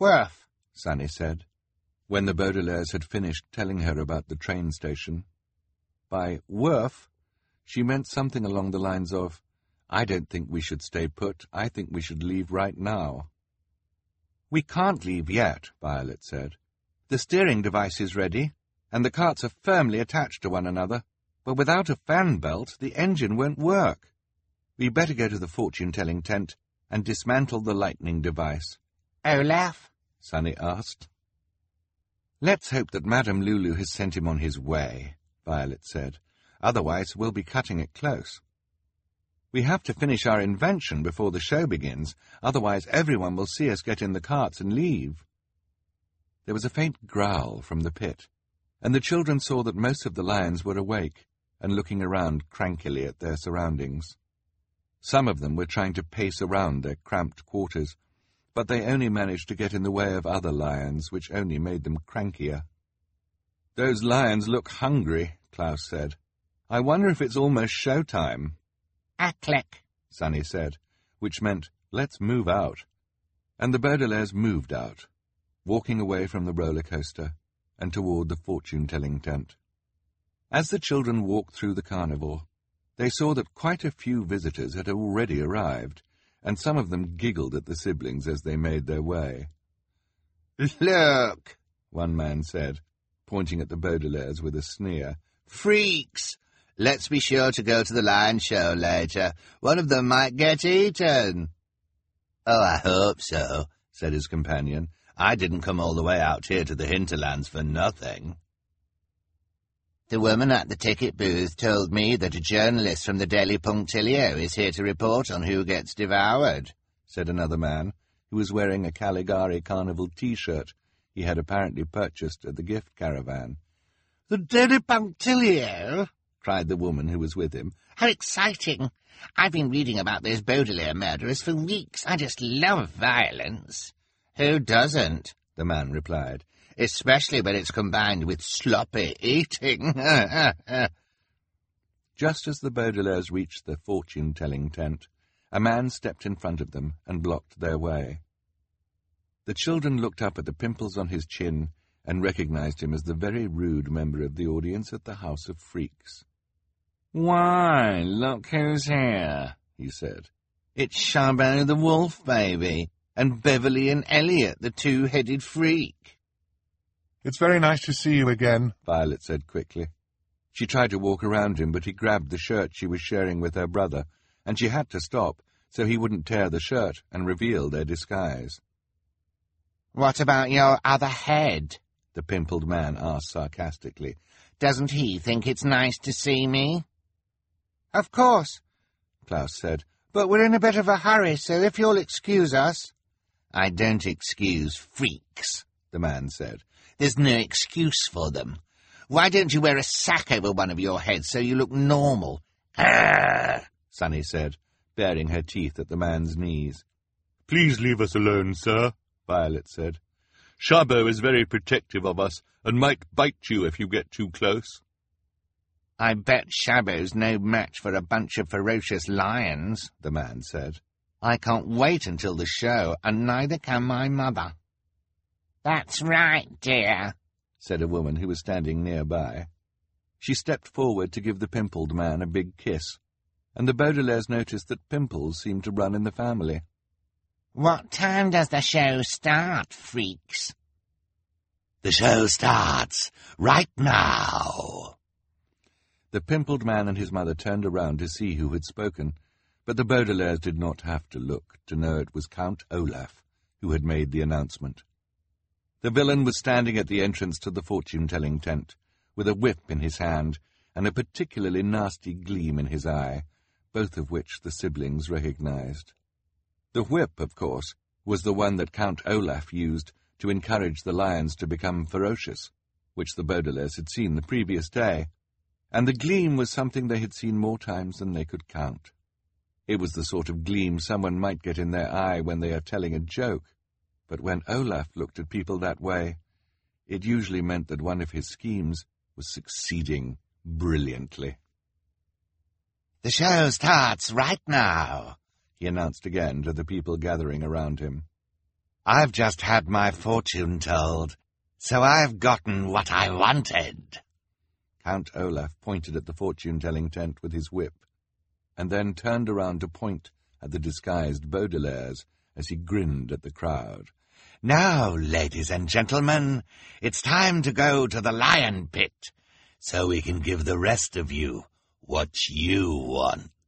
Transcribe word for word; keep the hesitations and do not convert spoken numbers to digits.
Worth, Sunny said, when the Baudelaires had finished telling her about the train station. By Worth, she meant something along the lines of, I don't think we should stay put, I think we should leave right now. We can't leave yet, Violet said. The steering device is ready, and the carts are firmly attached to one another, but without a fan belt the engine won't work. We'd better go to the fortune-telling tent and dismantle the lightning device. Olaf? Sunny asked. Let's hope that Madame Lulu has sent him on his way, Violet said. Otherwise we'll be cutting it close. We have to finish our invention before the show begins, otherwise everyone will see us get in the carts and leave. There was a faint growl from the pit, and the children saw that most of the lions were awake and looking around crankily at their surroundings. Some of them were trying to pace around their cramped quarters, but they only managed to get in the way of other lions, which only made them crankier. Those lions look hungry, Klaus said. I wonder if it's almost show-time. A click, Sunny said, which meant, let's move out. And the Baudelaires moved out, walking away from the roller coaster and toward the fortune-telling tent. As the children walked through the carnival, they saw that quite a few visitors had already arrived, and some of them giggled at the siblings as they made their way. Look, one man said, pointing at the Baudelaires with a sneer. Freaks! Let's be sure to go to the lion show later. One of them might get eaten. Oh, I hope so, said his companion. I didn't come all the way out here to the hinterlands for nothing. The woman at the ticket booth told me that a journalist from the Daily Punctilio is here to report on who gets devoured, said another man, who was wearing a Caligari Carnival T-shirt he had apparently purchased at the gift caravan. The Daily Punctilio? Cried the woman who was with him. How exciting! I've been reading about those Baudelaire murderers for weeks. I just love violence. Who doesn't? The man replied. Especially when it's combined with sloppy eating. Just as the Baudelaires reached the fortune-telling tent, a man stepped in front of them and blocked their way. The children looked up at the pimples on his chin and recognized him as the very rude member of the audience at the House of Freaks. Why, look who's here, he said. It's Chabot the wolf baby, and Beverly and Elliot, the two-headed freak. It's very nice to see you again, Violet said quickly. She tried to walk around him, but he grabbed the shirt she was sharing with her brother, and she had to stop so he wouldn't tear the shirt and reveal their disguise. What about your other head? The pimpled man asked sarcastically. Doesn't he think it's nice to see me? Of course, Klaus said. But we're in a bit of a hurry, so if you'll excuse us. I don't excuse freaks, the man said. There's no excuse for them. Why don't you wear a sack over one of your heads so you look normal? Arrgh, Sunny said, baring her teeth at the man's knees. Please leave us alone, sir, Violet said. Chabot is very protective of us and might bite you if you get too close. I bet Chabot's no match for a bunch of ferocious lions, the man said. I can't wait until the show, and neither can my mother. That's right, dear, said a woman who was standing nearby. She stepped forward to give the pimpled man a big kiss, and the Baudelaires noticed that pimples seemed to run in the family. What time does the show start, freaks? The show starts right now. The pimpled man and his mother turned around to see who had spoken, but the Baudelaires did not have to look to know it was Count Olaf who had made the announcement. The villain was standing at the entrance to the fortune-telling tent, with a whip in his hand and a particularly nasty gleam in his eye, both of which the siblings recognized. The whip, of course, was the one that Count Olaf used to encourage the lions to become ferocious, which the Baudelaires had seen the previous day, and the gleam was something they had seen more times than they could count. It was the sort of gleam someone might get in their eye when they are telling a joke, but when Olaf looked at people that way, it usually meant that one of his schemes was succeeding brilliantly. The show starts right now, he announced again to the people gathering around him. I've just had my fortune told, so I've gotten what I wanted." Count Olaf pointed at the fortune-telling tent with his whip, and then turned around to point at the disguised Baudelaires as he grinned at the crowd. "Now, ladies and gentlemen, it's time to go to the lion pit, so we can give the rest of you what you want."